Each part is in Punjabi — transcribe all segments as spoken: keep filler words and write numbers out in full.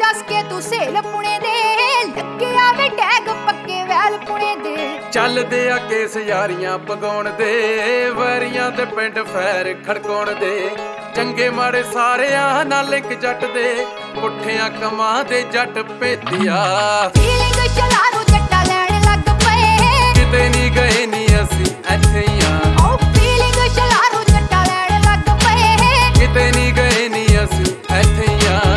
दस के तू सेल पुणे दे लगे आवे टैग पक्के वैल पुणे दे ਚੱਲਦੇ ਆ ਕੇਸ ਯਾਰੀਆਂ ਪਗਾਉਣ ਦੇ ਵੈਰੀਆਂ ਤੇ ਪਿੰਡ ਫੈਰ ਖੜਕਾਉਣ ਦੇ ਚੰਗੇ ਮਾੜੇ ਸਾਰਿਆਂ ਨਾਲ ਇੱਕ ਜੱਟ ਦੇ ਪੁੱਠਿਆਂ ਕਮਾਂ ਦੇ ਜੱਟ ਭੇਤੀਆ ਫੀਲਿੰਗ ਚਲਾਰੂ ਜੱਟਾ ਲੈਣ ਲੱਗ ਪਏ ਕਿਤੇ ਨਹੀਂ ਗਏ ਨਹੀਂ ਅਸੀਂ ਇੱਥੇ ਹੀ ਆ ਓ ਫੀਲਿੰਗ ਚਲਾਰੂ ਜੱਟਾ ਲੈਣ ਲੱਗ ਪਏ ਕਿਤੇ ਨਹੀਂ ਗਏ ਨਹੀਂ ਅਸੀਂ ਇੱਥੇ ਹੀ ਆ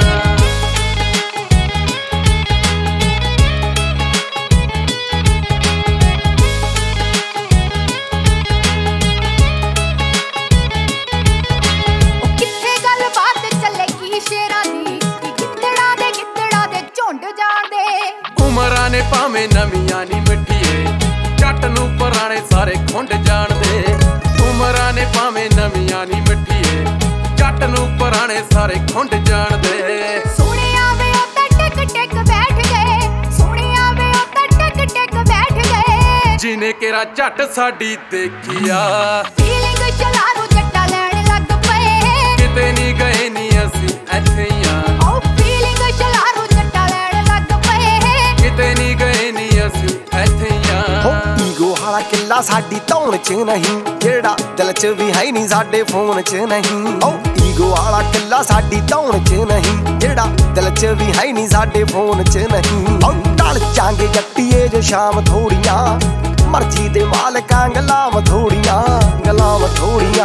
ਉਮਰਾਂ ਨੇ ਭਾਵੇਂ ਨਵੀਆਂ ਨੀ ਮਿੱਠੀਏ ਜੱਟ ਨੂੰ ਪੁਰਾਣੇ ਸਾਰੇ ਖੁੰਡ ਜਾਣਦੇ ਉਮਰਾਂ ਨੇ ਭਾਵੇਂ ਨਵੀਆਂ ਨੀ ਮਿੱਠੀਏ ਜੱਟ ਨੂੰ ਪੁਰਾਣੇ ਸਾਰੇ ਖੁੰਡ ਜਾਣਦੇ ਸੋਹਣਿਆ ਵੇ ਉਹ ਤਾਂ ਟਿਕ ਟਿਕ ਬੈਠ ਗਏ ਸੋਹਣਿਆ ਵੇ ਉਹ ਤਾਂ ਟਿਕ ਟਿਕ ਬੈਠ ਗਏ ਜਿਨੇ ਕਿਰਾ ਝੱਟ ਸਾਡੀ ਦੇਖਿਆ ਫੀਲਿੰਗ ਚਲਾਰੂ ਜੱਟਾ ਲੈਣ ਲੱਗ ਪਏ ਕਿਤੇ ਨਹੀਂ ਗਏ ਨਹੀਂ ਅਸੀਂ ਇੱਥੇ ਹੀ ਆ ਓ ਫੀਲਿੰਗ ਚਲਾਰੂ ਜੱਟਾ ਲੈਣ ਲੱਗ ਪਏ ਕਿਤੇ ਨਹੀਂ ਗਏ ਨਹੀਂ ਅਸੀਂ ਇੱਥੇ ਹੀ ਆ ਹੋ ਈਗੋ ਵਾਲਾ ਕਿੱਲਾ ਸਾਡੀ ਧੌਣ 'ਚ ਨਹੀਂ ਜਿਹੜਾ ਦਿਲ 'ਚ ਵੀ ਹੈ ਨਹੀਂ ਸਾਡੇ ਫੋਨ 'ਚ ਨਹੀਂ ਓ ਈਗੋ ਵਾਲਾ ਕਿੱਲਾ ਸਾਡੀ ਧੌਣ 'ਚ ਨਹੀਂ ਜਿਹੜਾ ਦਿਲ 'ਚ ਵੀ ਹੈ ਨਹੀਂ ਸਾਡੇ ਫੋਨ 'ਚ ਨਹੀਂ ਓ ਟਲ ਜਾਂਗੇ ਜੱਟੀਏ ਜੋ ਸ਼ਾਮ ਥੋੜੀਆਂ ਮਰਜ਼ੀ ਦੇ ਮਾਲਕਾਂ ਗਲਾਮ ਥੋੜੀਆਂ ਗਲਾਮ ਥੋੜੀਆਂ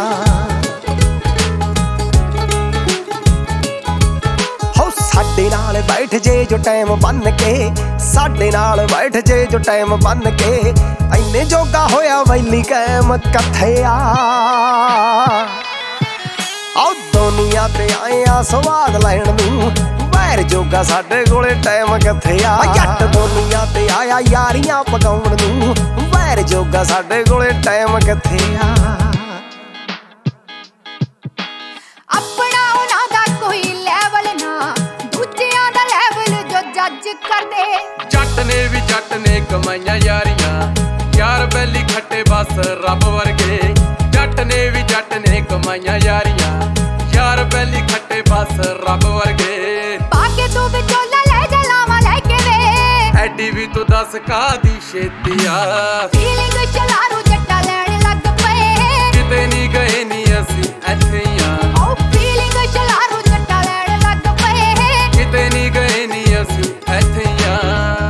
ਸਾਡੇ ਨਾਲ ਬੈਠ ਜੇ ਜੋ ਟਾਈਮ ਬੰਨ ਕੇ ਸਾਡੇ ਨਾਲ ਬੈਠ ਜੇ ਜੋ ਟਾਈਮ ਬੰਨ ਕੇ ਐਨੇ ਜੋਗਾ ਹੋਇਆ ਵੈਲੀ ਕਾਇਮ ਕਥਿਆ ਆਉ ਦੁਨੀਆ ਤੇ ਆਇਆ ਸਵਾਦ ਲੈਣ ਨੂੰ ਵੈਰ ਜੋਗਾ ਸਾਡੇ ਕੋਲੇ ਟਾਈਮ ਕਿੱਥੇ ਆ ਜੱਟ ਦੁਨੀਆ ਤੇ ਆਇਆ ਯਾਰੀਆਂ ਪਕਾਉਣ ਨੂੰ ਵੈਰ ਜੋਗਾ ਸਾਡੇ ਕੋਲੇ ਟਾਈਮ ਕਿੱਥੇ ਆ ਆਪਣਾ ਉਹਨਾਂ ਦਾ ਕੋਈ ਲੈਵਲ ਨਾ ਦੂਜਿਆਂ ਦਾ ਲੈਵਲ ਜੋ ਜੱਜ ਕਰਦੇ ਜੱਟ ਨੇ ਵੀ ਜੱਟ ਨੇ ਕਮਾਈਆਂ ਯਾਰੀਆਂ ਯਾਰ ਬੈਲੀ ਖੱਟੇ ਬਸ ਰੱਬ ਵਰਗੇ ਜੱਟ ਨੇ ਵੀ ਜੱਟ ਨੇ ਕਮਾਈਆਂ ਯਾਰੀਆਂ ਯਾਰ ਬੈਲੀ ਖੱਟੇ ਬਸ ਰੱਬ ਵਰਗੇ ਪਾ ਕੇ ਤੂੰ ਵਿਚੋਲਾ ਲੈ ਜਾ ਲਾਵਾਂ ਲੈ ਕੇ ਵੇ ਐਡੀ ਵੀ ਤੂੰ ਦੱਸ ਕਾਦੀ ਛੇਤੀ ਆ ਫੀਲਿੰਗ ਚਲਾਰੂ ਜੱਟਾ ਲੈਣ ਲੱਗ ਪਏ ਕਿਤੇ ਨਹੀਂ ਗਏ ਨਹੀਂ ਅਸੀਂ ਇੱਥੇ ਹੀ ਆ ਓ ਫੀਲਿੰਗ ਚਲਾਰੂ ਜੱਟਾ ਲੈਣ ਲੱਗ ਪਏ ਕਿਤੇ ਨਹੀਂ ਗਏ ਨਹੀਂ ਅਸੀਂ ਇੱਥੇ ਹੀ ਆ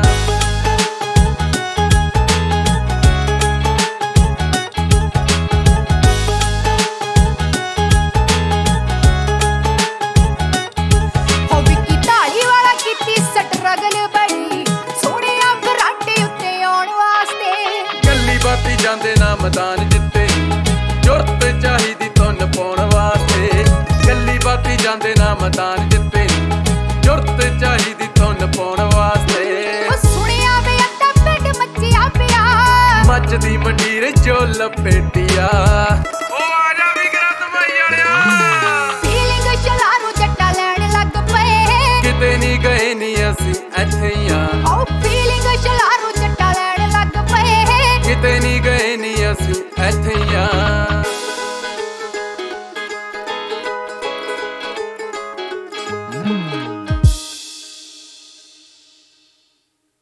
ਬਾਤੀ ਜਾਂਦੇ ਨਾ ਮੈਦਾਨ ਜਿੱਤੇ ਜੁਰਤ ਚਾਹੀਦੀ ਤੁੰਨ ਪਾਉਣ ਵਾਸਤੇ ਗੱਲੀ ਬਾਤੀ ਜਾਂਦੇ ਨਾ ਮੈਦਾਨ ਜਿੱਤੇ ਜੁਰਤ ਚਾਹੀਦੀ ਤੁੰਨ ਪਾਉਣ ਵਾਸਤੇ ਓ ਸੁਣਿਆ ਵੇ ਅੱਧਾ ਪਿੰਡ ਮੱਚਿਆ ਪਿਆ ਮੱਚਦੀ ਮੰਡੀਰ ਜੋ ਲਪੇਟਿਆ